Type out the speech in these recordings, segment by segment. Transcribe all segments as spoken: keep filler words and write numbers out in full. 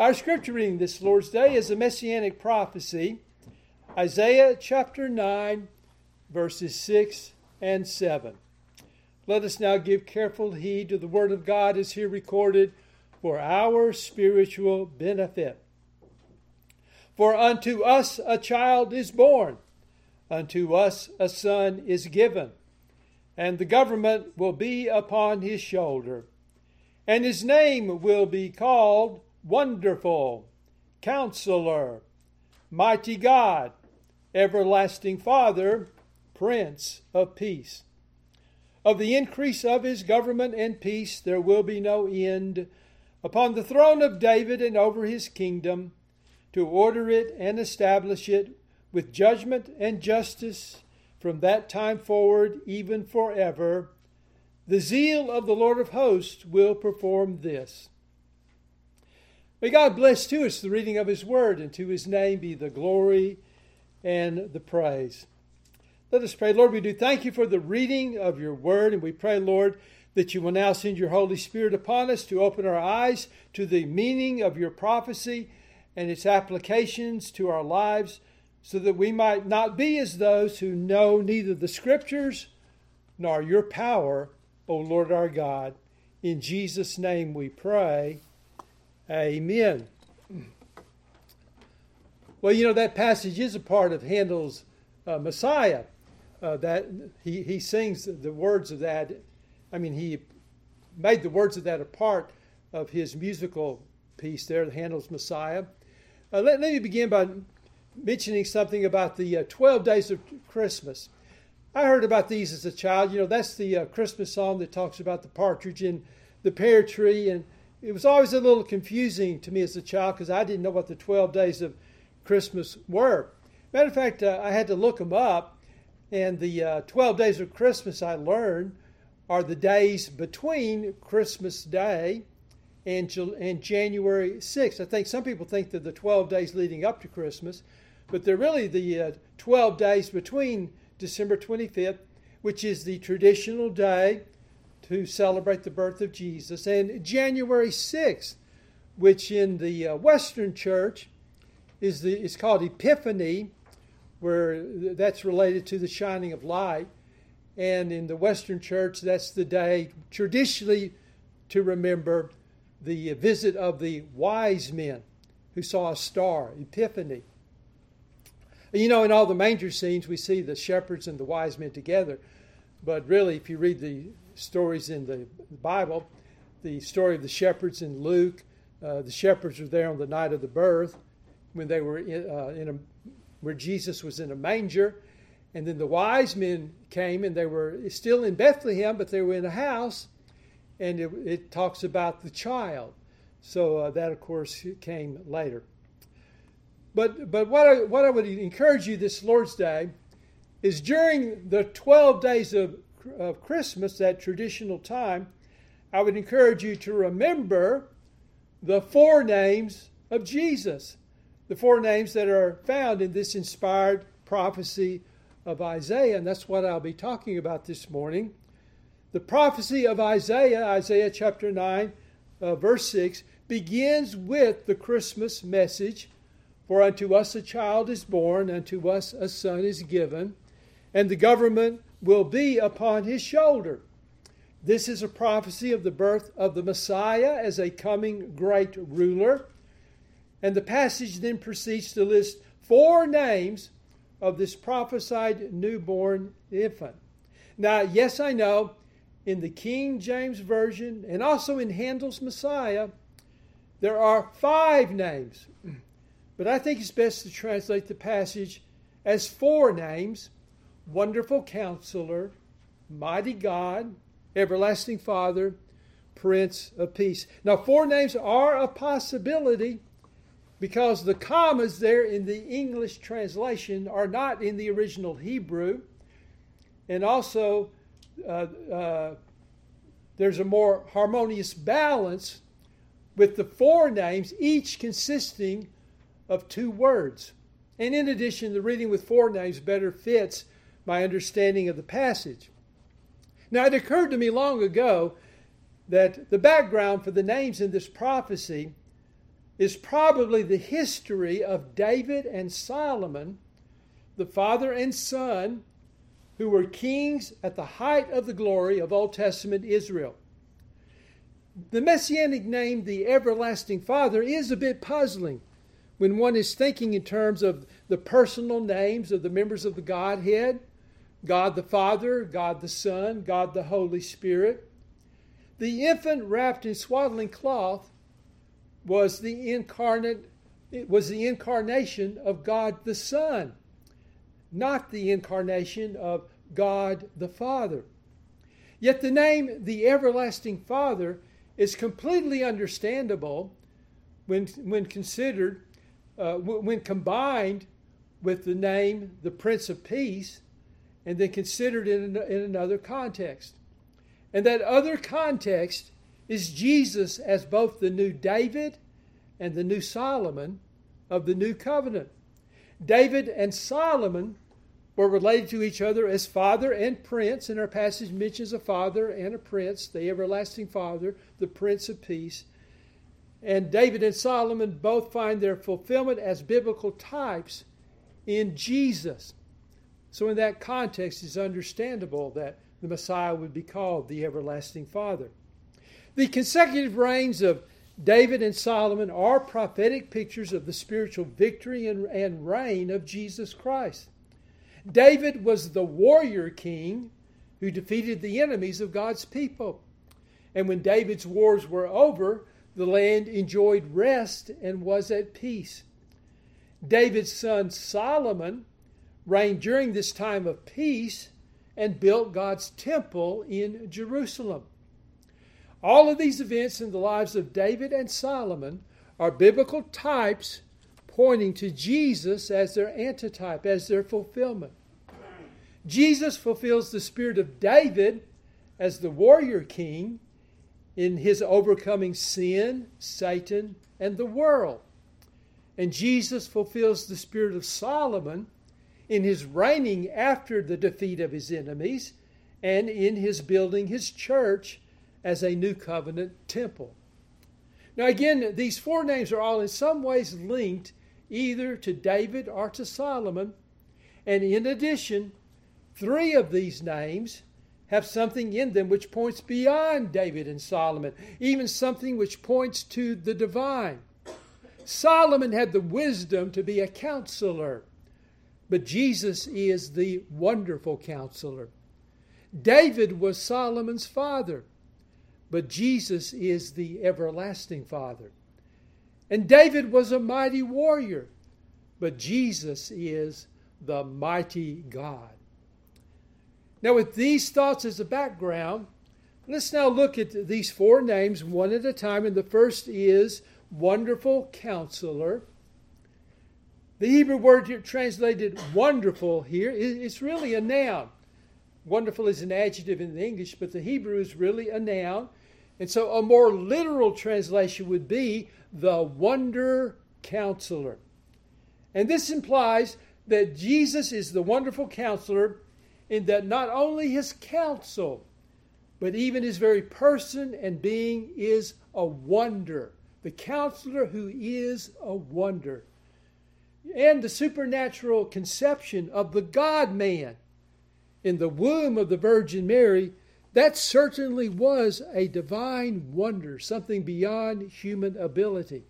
Our scripture reading this Lord's Day is a messianic prophecy, Isaiah chapter nine, verses six and seven. Let us now give careful heed to the word of God as here recorded for our spiritual benefit. For unto us a child is born, unto us a son is given, and the government will be upon his shoulder. And his name will be called Wonderful, Counselor, Mighty God, Everlasting Father, Prince of Peace. Of the increase of his government and peace there will be no end, upon the throne of David and over his kingdom, to order it and establish it with judgment and justice from that time forward, even forever. The zeal of the Lord of hosts will perform this. May God bless to us the reading of his word, and to his name be the glory and the praise. Let us pray. Lord, we do thank you for the reading of your word, and we pray, Lord, that you will now send your Holy Spirit upon us to open our eyes to the meaning of your prophecy and its applications to our lives, so that we might not be as those who know neither the Scriptures nor your power, O Lord our God. In Jesus' name we pray. Amen. Well, you know, that passage is a part of Handel's uh, Messiah. Uh, that he, he sings the words of that. I mean, he made the words of that a part of his musical piece there, Handel's Messiah. Uh, let, let me begin by mentioning something about the uh, twelve days of Christmas. I heard about these as a child. You know, that's the uh, Christmas song that talks about the partridge in the pear tree. And it was always a little confusing to me as a child because I didn't know what the twelve days of Christmas were. Matter of fact, uh, I had to look them up. And the uh, twelve days of Christmas, I learned, are the days between Christmas Day and, and January sixth. I think some people think they're the twelve days leading up to Christmas, but they're really the uh, twelve days between December twenty-fifth, which is the traditional day to celebrate the birth of Jesus, and January sixth, which in the uh, Western Church is the is called Epiphany, where that's related to the shining of light. And in the Western Church, that's the day traditionally to remember the visit of the wise men who saw a star, Epiphany. You know, in all the manger scenes, we see the shepherds and the wise men together. But really, if you read the stories in the Bible, the story of the shepherds in Luke, uh, the shepherds were there on the night of the birth when they were in, uh, in a, where Jesus was in a manger. And then the wise men came, and they were still in Bethlehem, but they were in a house, and it, it talks about the child. So uh, that, of course, came later. But but what I, what I would encourage you this Lord's Day is during the twelve days of, of Christmas, that traditional time, I would encourage you to remember the four names of Jesus, the four names that are found in this inspired prophecy of Isaiah, and that's what I'll be talking about this morning. The prophecy of Isaiah, Isaiah chapter nine, uh, verse six, begins with the Christmas message, for unto us a child is born, unto us a son is given, and the government will be upon his shoulder. This is a prophecy of the birth of the Messiah as a coming great ruler. And the passage then proceeds to list four names of this prophesied newborn infant. Now, yes, I know, in the King James Version and also in Handel's Messiah, there are five names. But I think it's best to translate the passage as four names: Wonderful Counselor, Mighty God, Everlasting Father, Prince of Peace. Now, four names are a possibility because the commas there in the English translation are not in the original Hebrew. And also, uh, uh, there's a more harmonious balance with the four names, each consisting of two words. And in addition, the reading with four names better fits my understanding of the passage. Now, it occurred to me long ago that the background for the names in this prophecy is probably the history of David and Solomon, the father and son, who were kings at the height of the glory of Old Testament Israel. The messianic name, the Everlasting Father, is a bit puzzling when one is thinking in terms of the personal names of the members of the Godhead, God the Father, God the Son, God the Holy Spirit. The infant wrapped in swaddling cloth was the incarnate, it was the incarnation of God the Son, not the incarnation of God the Father. Yet the name, the Everlasting Father, is completely understandable when, when considered, uh, when combined with the name, the Prince of Peace, and then considered in, in another context. And that other context is Jesus as both the new David and the new Solomon of the new covenant. David and Solomon were related to each other as father and prince, and our passage mentions a father and a prince, the everlasting Father, the Prince of Peace. And David and Solomon both find their fulfillment as biblical types in Jesus. So in that context, it's understandable that the Messiah would be called the Everlasting Father. The consecutive reigns of David and Solomon are prophetic pictures of the spiritual victory and, and reign of Jesus Christ. David was the warrior king who defeated the enemies of God's people. And when David's wars were over, the land enjoyed rest and was at peace. David's son Solomon reigned during this time of peace and built God's temple in Jerusalem. All of these events in the lives of David and Solomon are biblical types pointing to Jesus as their antitype, as their fulfillment. Jesus fulfills the spirit of David as the warrior king in his overcoming sin, Satan, and the world. And Jesus fulfills the spirit of Solomon in his reigning after the defeat of his enemies and in his building his church as a new covenant temple. Now again, these four names are all in some ways linked either to David or to Solomon. And in addition, three of these names have something in them which points beyond David and Solomon, even something which points to the divine. Solomon had the wisdom to be a counselor, but Jesus is the wonderful counselor. David was Solomon's father, but Jesus is the everlasting Father. And David was a mighty warrior, but Jesus is the mighty God. Now, with these thoughts as a background, let's now look at these four names one at a time. And the first is Wonderful Counselor. The Hebrew word here translated wonderful here, it's really a noun. Wonderful is an adjective in the English, but the Hebrew is really a noun. And so a more literal translation would be the Wonder Counselor. And this implies that Jesus is the Wonderful Counselor in that not only his counsel, but even his very person and being is a wonder. The Counselor who is a wonder. And the supernatural conception of the God-man in the womb of the Virgin Mary, that certainly was a divine wonder, something beyond human ability.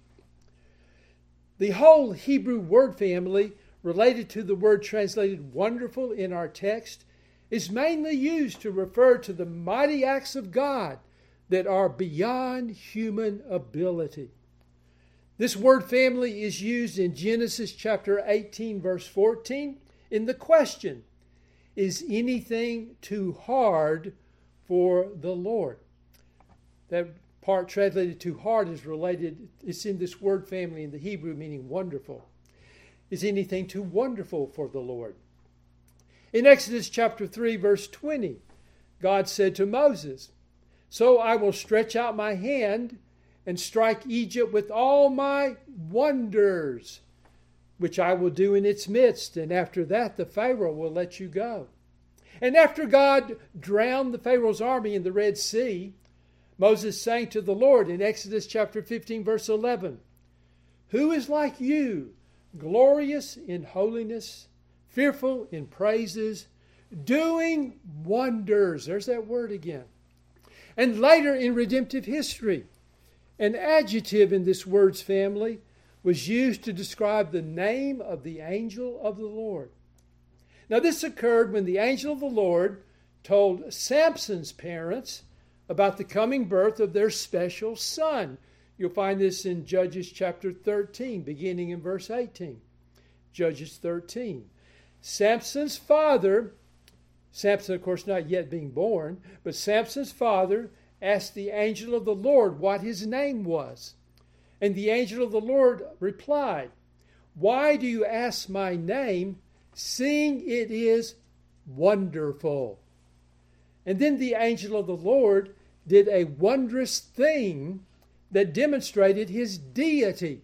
The whole Hebrew word family related to the word translated wonderful in our text is mainly used to refer to the mighty acts of God that are beyond human ability. This word family is used in Genesis chapter eighteen, verse fourteen, in the question, is anything too hard for the Lord? That part translated too hard is related, it's in this word family in the Hebrew meaning wonderful. Is anything too wonderful for the Lord? In Exodus chapter three, verse twenty, God said to Moses, "So I will stretch out my hand and strike Egypt with all my wonders, which I will do in its midst, and after that the Pharaoh will let you go." And after God drowned the Pharaoh's army in the Red Sea, Moses sang to the Lord in Exodus chapter fifteen, verse eleven, Who is like you, glorious in holiness, fearful in praises, doing wonders? There's that word again. And later in redemptive history, an adjective in this word's family was used to describe the name of the angel of the Lord. Now, this occurred when the angel of the Lord told Samson's parents about the coming birth of their special son. You'll find this in Judges chapter thirteen, beginning in verse eighteen. Judges thirteen. Samson's father, Samson, of course, not yet being born, but Samson's father asked the angel of the Lord what his name was. And the angel of the Lord replied, "Why do you ask my name, seeing it is wonderful?" And then the angel of the Lord did a wondrous thing that demonstrated his deity.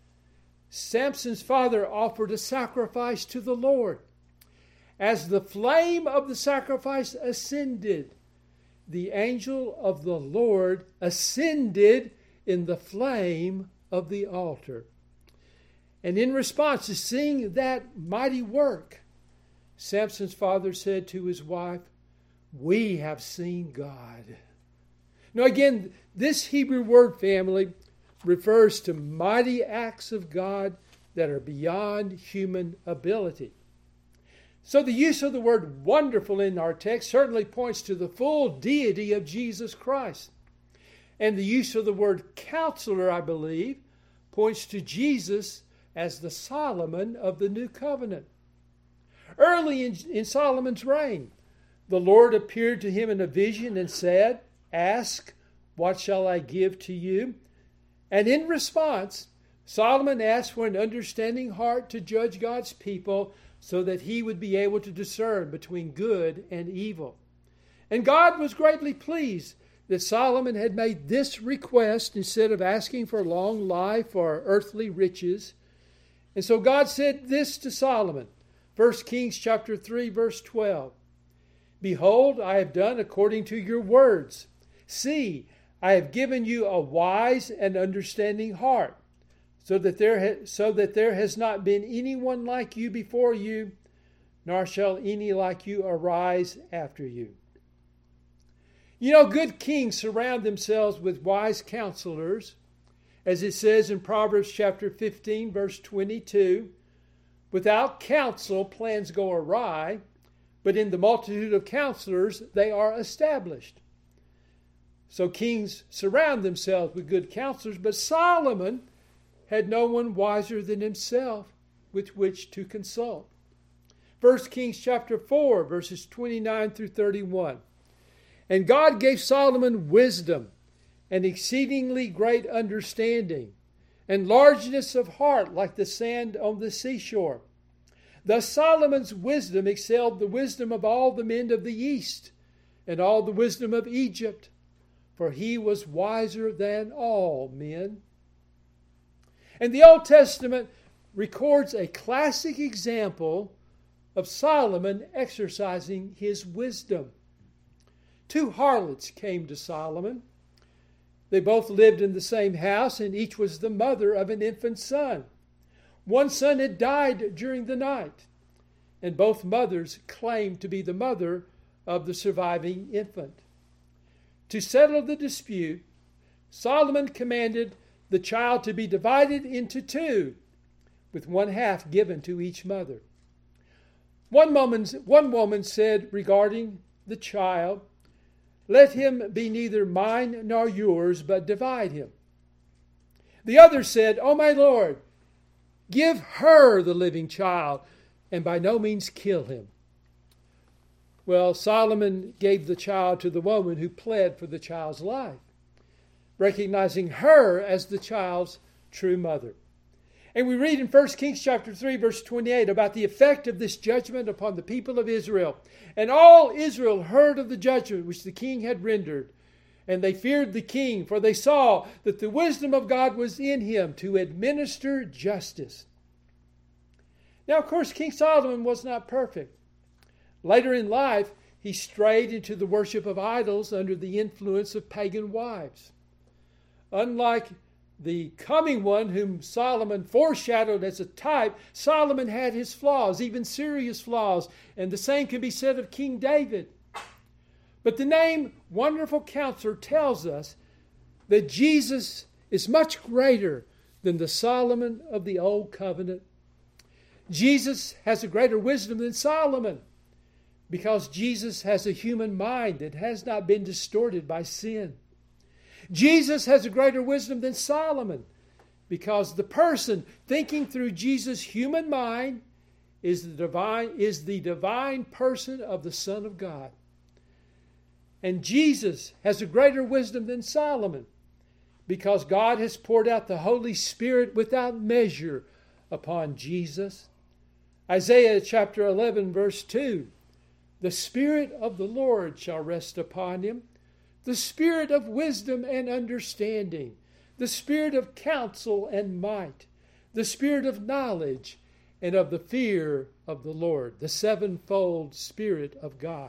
Samson's father offered a sacrifice to the Lord. As the flame of the sacrifice ascended, the angel of the Lord ascended in the flame of the altar. And in response to seeing that mighty work, Samson's father said to his wife, "We have seen God." Now again, this Hebrew word family refers to mighty acts of God that are beyond human ability. So the use of the word wonderful in our text certainly points to the full deity of Jesus Christ. And the use of the word counselor, I believe, points to Jesus as the Solomon of the New Covenant. Early in, in Solomon's reign, the Lord appeared to him in a vision and said, "Ask, what shall I give to you?" And in response, Solomon asked for an understanding heart to judge God's people so that he would be able to discern between good and evil. And God was greatly pleased that Solomon had made this request instead of asking for long life or earthly riches. And so God said this to Solomon, First Kings chapter three, verse twelve. "Behold, I have done according to your words. See, I have given you a wise and understanding heart, so that there ha- so that there has not been anyone like you before you, nor shall any like you arise after you." You know, good kings surround themselves with wise counselors, as it says in Proverbs chapter fifteen, verse twenty-two, "Without counsel, plans go awry, but in the multitude of counselors, they are established." So kings surround themselves with good counselors, but Solomon had no one wiser than himself with which to consult. First Kings chapter four, verses twenty-nine through thirty-one. "And God gave Solomon wisdom and exceedingly great understanding, and largeness of heart like the sand on the seashore. Thus Solomon's wisdom excelled the wisdom of all the men of the east, and all the wisdom of Egypt, for he was wiser than all men." And the Old Testament records a classic example of Solomon exercising his wisdom. Two harlots came to Solomon. They both lived in the same house, and each was the mother of an infant son. One son had died during the night, and both mothers claimed to be the mother of the surviving infant. To settle the dispute, Solomon commanded the child to be divided into two, with one half given to each mother. One woman, one woman said regarding the child, "Let him be neither mine nor yours, but divide him." The other said, "Oh, my Lord, give her the living child, and by no means kill him." Well, Solomon gave the child to the woman who pled for the child's life, recognizing her as the child's true mother. And we read in First Kings chapter three, verse twenty-eight about the effect of this judgment upon the people of Israel. "And all Israel heard of the judgment which the king had rendered, and they feared the king, for they saw that the wisdom of God was in him to administer justice." Now, of course, King Solomon was not perfect. Later in life, he strayed into the worship of idols under the influence of pagan wives. Unlike the coming one whom Solomon foreshadowed as a type, Solomon had his flaws, even serious flaws, and the same can be said of King David. But the name Wonderful Counselor tells us that Jesus is much greater than the Solomon of the Old Covenant. Jesus has a greater wisdom than Solomon because Jesus has a human mind that has not been distorted by sin. Jesus has a greater wisdom than Solomon because the person thinking through Jesus' human mind is the divine, is the divine person of the Son of God. And Jesus has a greater wisdom than Solomon because God has poured out the Holy Spirit without measure upon Jesus. Isaiah chapter eleven verse two, the Spirit of the Lord shall rest upon him, the Spirit of wisdom and understanding, the Spirit of counsel and might, the Spirit of knowledge and of the fear of the Lord, the sevenfold Spirit of God.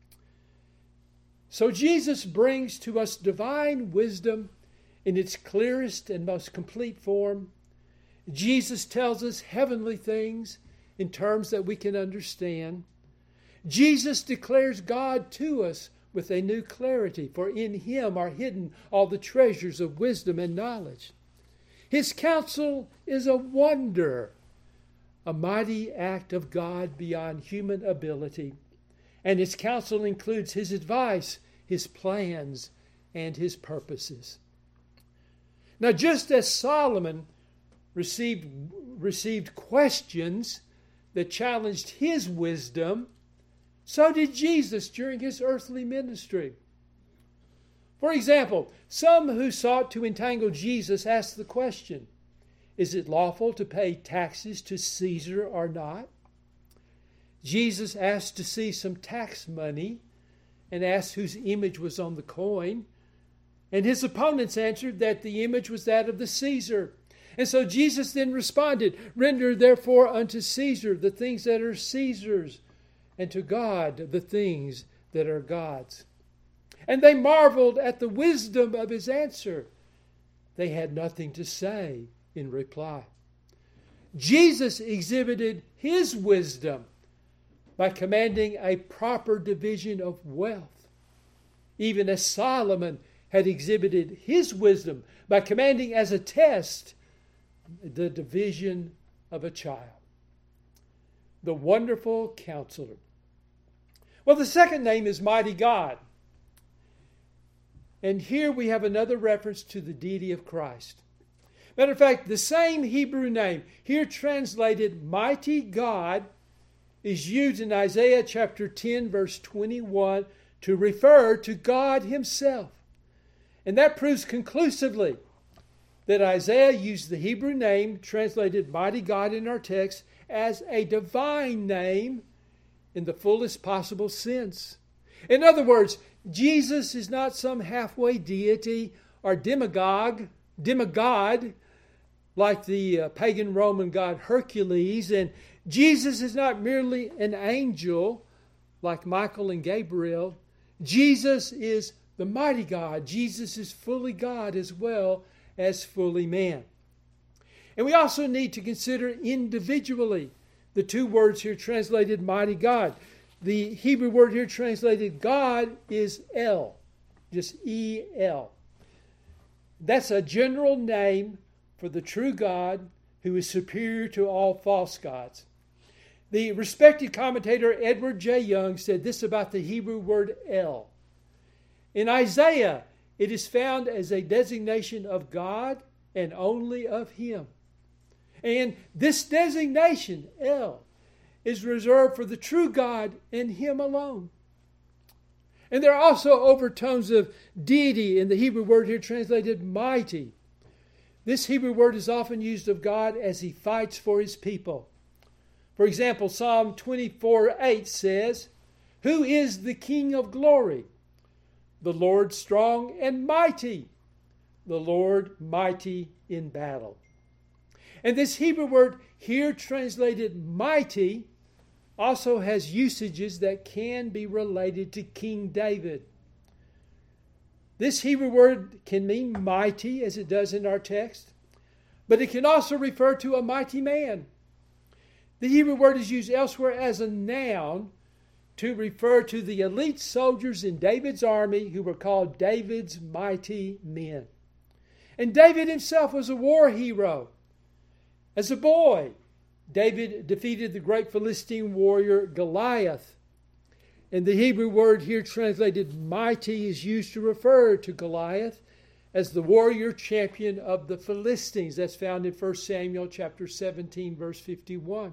So Jesus brings to us divine wisdom in its clearest and most complete form. Jesus tells us heavenly things in terms that we can understand. Jesus declares God to us with a new clarity, for in him are hidden all the treasures of wisdom and knowledge. His counsel is a wonder, a mighty act of God beyond human ability. And his counsel includes his advice, his plans, and his purposes. Now, just as Solomon received, received questions that challenged his wisdom, so did Jesus during his earthly ministry. For example, some who sought to entangle Jesus asked the question, is it lawful to pay taxes to Caesar or not? Jesus asked to see some tax money and asked whose image was on the coin. And his opponents answered that the image was that of the Caesar. And so Jesus then responded, render therefore unto Caesar the things that are Caesar's, and to God the things that are God's. And they marveled at the wisdom of his answer. They had nothing to say in reply. Jesus exhibited his wisdom by commanding a proper division of wealth, even as Solomon had exhibited his wisdom by commanding as a test the division of a child. The Wonderful Counselor. Well, the second name is Mighty God. And here we have another reference to the deity of Christ. Matter of fact, the same Hebrew name, here translated Mighty God, is used in Isaiah chapter ten, verse twenty-one, to refer to God himself. And that proves conclusively that Isaiah used the Hebrew name, translated Mighty God in our text, as a divine name in the fullest possible sense. In other words, Jesus is not some halfway deity or demagogue, demigod, like the uh, pagan Roman god Hercules, and Jesus is not merely an angel like Michael and Gabriel. Jesus is the mighty God. Jesus is fully God as well as fully man. And we also need to consider individually the two words here translated mighty God. The Hebrew word here translated God is El, just E L. That's a general name for the true God who is superior to all false gods. The respected commentator Edward J. Young said this about the Hebrew word El. In Isaiah, it is found as a designation of God and only of Him. And this designation, El, is reserved for the true God and Him alone. And there are also overtones of deity in the Hebrew word here translated mighty. This Hebrew word is often used of God as He fights for His people. For example, Psalm twenty-four eight says, "Who is the King of glory? The Lord strong and mighty, the Lord mighty in battle." And this Hebrew word here translated mighty also has usages that can be related to King David. This Hebrew word can mean mighty, as it does in our text, but it can also refer to a mighty man. The Hebrew word is used elsewhere as a noun to refer to the elite soldiers in David's army who were called David's mighty men. And David himself was a war hero. As a boy, David defeated the great Philistine warrior Goliath. And the Hebrew word here translated mighty is used to refer to Goliath as the warrior champion of the Philistines. That's found in First Samuel chapter seventeen, verse fifty-one.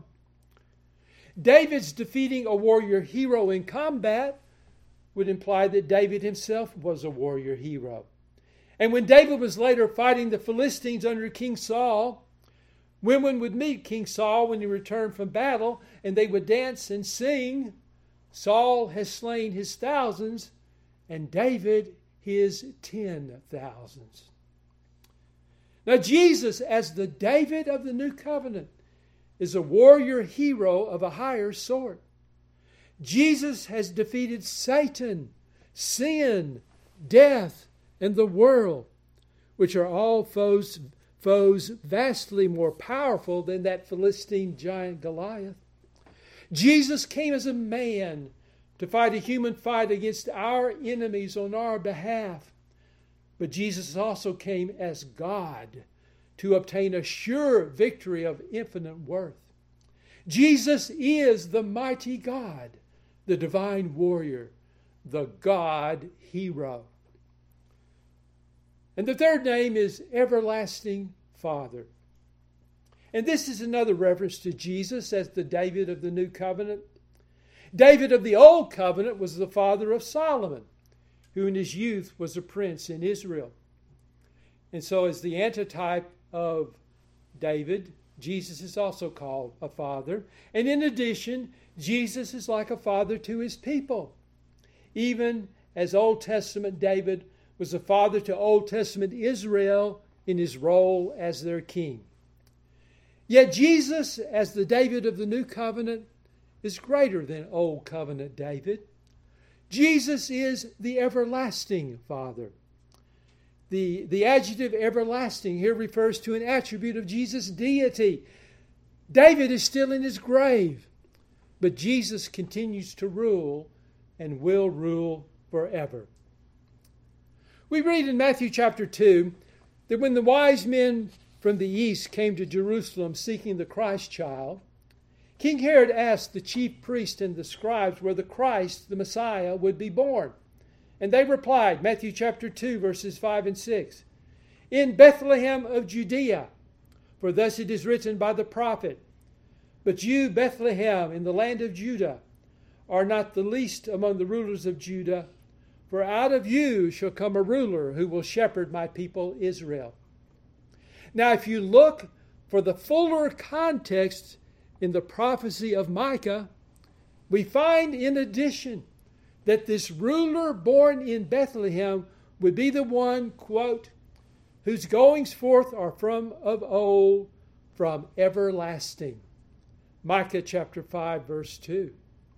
David's defeating a warrior hero in combat would imply that David himself was a warrior hero. And when David was later fighting the Philistines under King Saul, women would meet King Saul when he returned from battle, and they would dance and sing, "Saul has slain his thousands, and David his ten thousands." Now Jesus, as the David of the New Covenant, is a warrior hero of a higher sort. Jesus has defeated Satan, sin, death, and the world, which are all foes, foes vastly more powerful than that Philistine giant Goliath. Jesus came as a man to fight a human fight against our enemies on our behalf. But Jesus also came as God to obtain a sure victory of infinite worth. Jesus is the mighty God, the divine warrior, the God hero. And the third name is Everlasting Father. And this is another reference to Jesus as the David of the New Covenant. David of the Old Covenant was the father of Solomon, who in his youth was a prince in Israel. And so as the antitype of David, Jesus is also called a father. And in addition, Jesus is like a father to his people. Even as Old Testament David was a father to Old Testament Israel in his role as their king. Yet Jesus, as the David of the New Covenant, is greater than Old Covenant David. Jesus is the everlasting Father. The, the adjective everlasting here refers to an attribute of Jesus' deity. David is still in his grave, but Jesus continues to rule and will rule forever. We read in Matthew chapter two that when the wise men from the east came to Jerusalem seeking the Christ child, King Herod asked the chief priests and the scribes where the Christ, the Messiah, would be born. And they replied, Matthew chapter two, verses five and six, "In Bethlehem of Judea, for thus it is written by the prophet, But you, Bethlehem, in the land of Judah, are not the least among the rulers of Judah, for out of you shall come a ruler who will shepherd my people Israel." Now, if you look for the fuller context in the prophecy of Micah, we find in addition that this ruler born in Bethlehem would be the one, quote, "whose goings forth are from of old, from everlasting." Micah chapter five, verse two.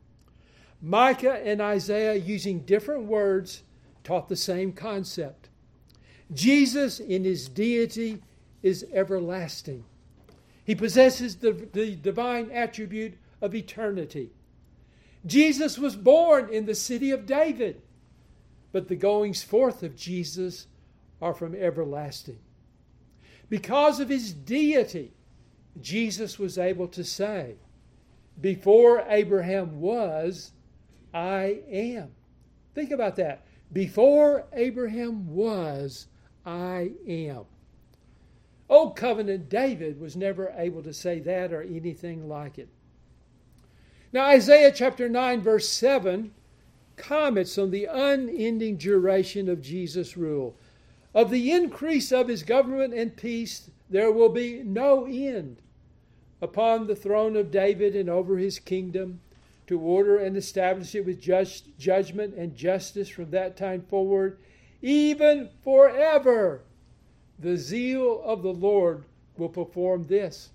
Micah and Isaiah, using different words, taught the same concept. Jesus in his deity is everlasting. He possesses the, the divine attribute of eternity. Jesus was born in the city of David, but the goings forth of Jesus are from everlasting. Because of his deity, Jesus was able to say, "Before Abraham was, I am." Think about that. Before Abraham was, I am. Old Covenant David was never able to say that or anything like it. Now Isaiah chapter nine verse seven comments on the unending duration of Jesus' rule. "Of the increase of his government and peace there will be no end upon the throne of David and over his kingdom, to order and establish it with just judgment and justice from that time forward, even forever. The zeal of the Lord will perform this."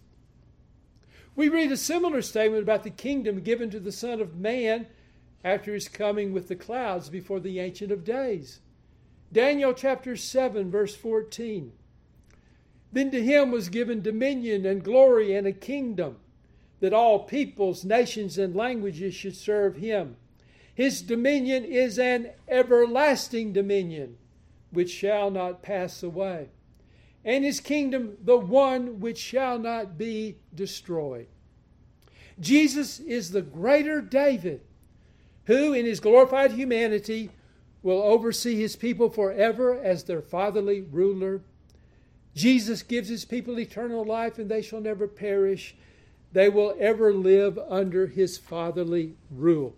We read a similar statement about the kingdom given to the Son of Man after his coming with the clouds before the Ancient of Days. Daniel chapter seven, verse fourteen. Then to him was given dominion and glory and a kingdom, that all peoples, nations, and languages should serve him. His dominion is an everlasting dominion, which shall not pass away, and his kingdom the one which shall not be destroyed. Jesus is the greater David, who in his glorified humanity will oversee his people forever as their fatherly ruler. Jesus gives his people eternal life, and they shall never perish. They will ever live under his fatherly rule.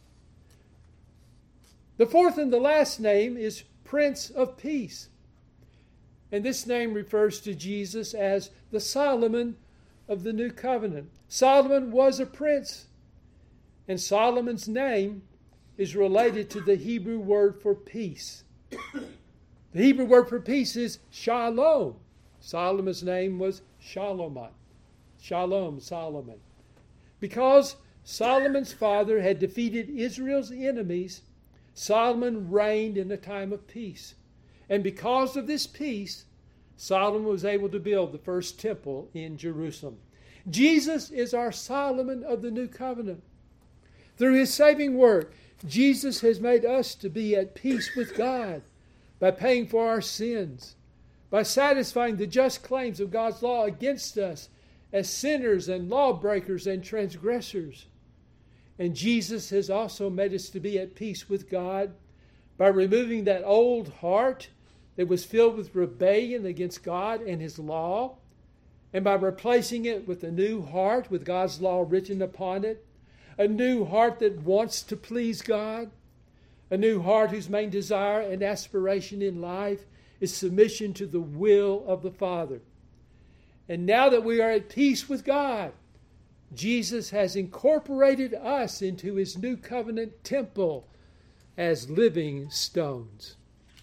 The fourth and the last name is Prince of Peace. And this name refers to Jesus as the Solomon of the New Covenant. Solomon was a prince, and Solomon's name is related to the Hebrew word for peace. The Hebrew word for peace is shalom. Solomon's name was Shalomon. Shalom, Solomon. Because Solomon's father had defeated Israel's enemies, Solomon reigned in a time of peace. And because of this peace, Solomon was able to build the first temple in Jerusalem. Jesus is our Solomon of the New Covenant. Through his saving work, Jesus has made us to be at peace with God by paying for our sins, by satisfying the just claims of God's law against us as sinners and lawbreakers and transgressors. And Jesus has also made us to be at peace with God by removing that old heart that was filled with rebellion against God and his law, and by replacing it with a new heart with God's law written upon it, a new heart that wants to please God, a new heart whose main desire and aspiration in life is submission to the will of the Father. And now that we are at peace with God, Jesus has incorporated us into his new covenant temple as living stones.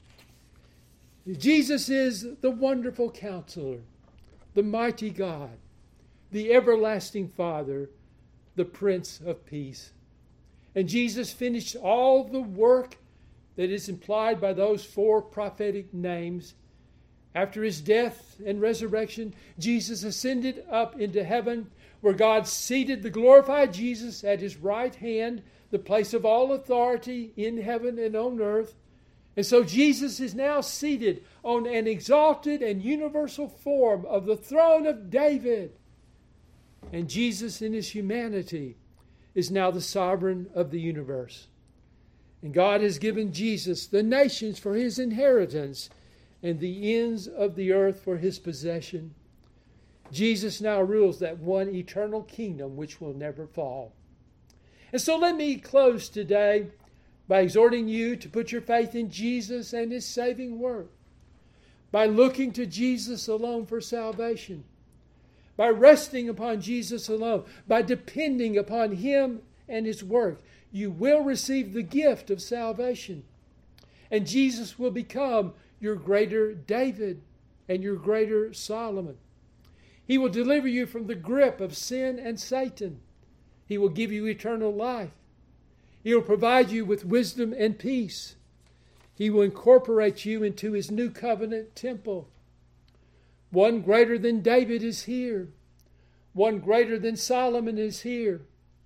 Jesus is the wonderful counselor, the mighty God, the everlasting Father, the Prince of Peace. And Jesus finished all the work that is implied by those four prophetic names. After his death and resurrection, Jesus ascended up into heaven, where God seated the glorified Jesus at his right hand, the place of all authority in heaven and on earth. And so Jesus is now seated on an exalted and universal form of the throne of David. And Jesus in his humanity is now the sovereign of the universe. And God has given Jesus the nations for his inheritance and the ends of the earth for his possession. Jesus now rules that one eternal kingdom which will never fall. And so let me close today by exhorting you to put your faith in Jesus and his saving work, by looking to Jesus alone for salvation, by resting upon Jesus alone, by depending upon him and his work. You will receive the gift of salvation, and Jesus will become your greater David and your greater Solomon. He will deliver you from the grip of sin and Satan. He will give you eternal life. He will provide you with wisdom and peace. He will incorporate you into his new covenant temple. One greater than David is here. One greater than Solomon is here.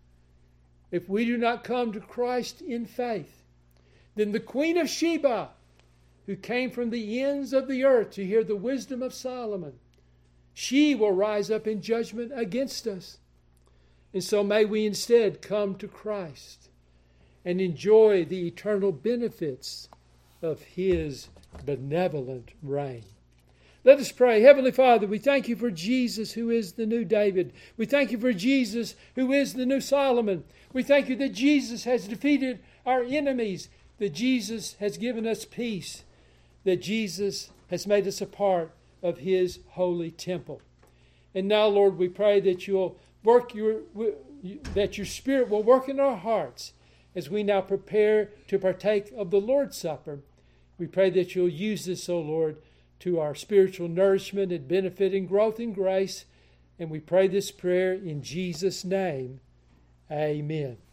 If we do not come to Christ in faith, then the Queen of Sheba, who came from the ends of the earth to hear the wisdom of Solomon, she will rise up in judgment against us. And so may we instead come to Christ and enjoy the eternal benefits of his benevolent reign. Let us pray. Heavenly Father, we thank you for Jesus, who is the new David. We thank you for Jesus, who is the new Solomon. We thank you that Jesus has defeated our enemies, that Jesus has given us peace, that Jesus has made us a part of his holy temple. And now, Lord, we pray that you'll work your that your Spirit will work in our hearts as we now prepare to partake of the Lord's Supper. We pray that you'll use this, O Lord, to our spiritual nourishment and benefit and growth in grace. And we pray this prayer in Jesus' name. Amen.